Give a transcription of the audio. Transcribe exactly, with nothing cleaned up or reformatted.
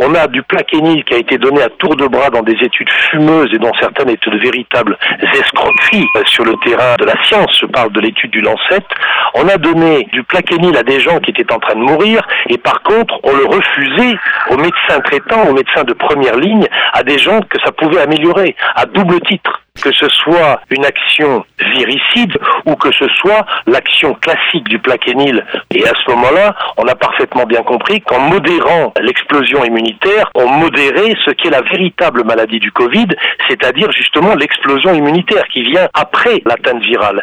On a du plaquenil qui a été donné à tour de bras dans des études fumeuses et dont certaines étaient de véritables escroqueries sur le terrain de la science. Je parle de l'étude du Lancet. On a donné du plaquenil à des gens qui étaient en train de mourir et par contre, on le refusait aux médecins traitants, aux médecins de première ligne, à des gens que ça pouvait améliorer, à double titre. Que ce soit une action viricide ou que ce soit l'action classique du plaquenil. Et à ce moment-là, on a parfaitement bien compris qu'en modérant l'explosion immunitaire, on modérait ce qui est la véritable maladie du Covid, c'est-à-dire justement l'explosion immunitaire qui vient après l'atteinte virale.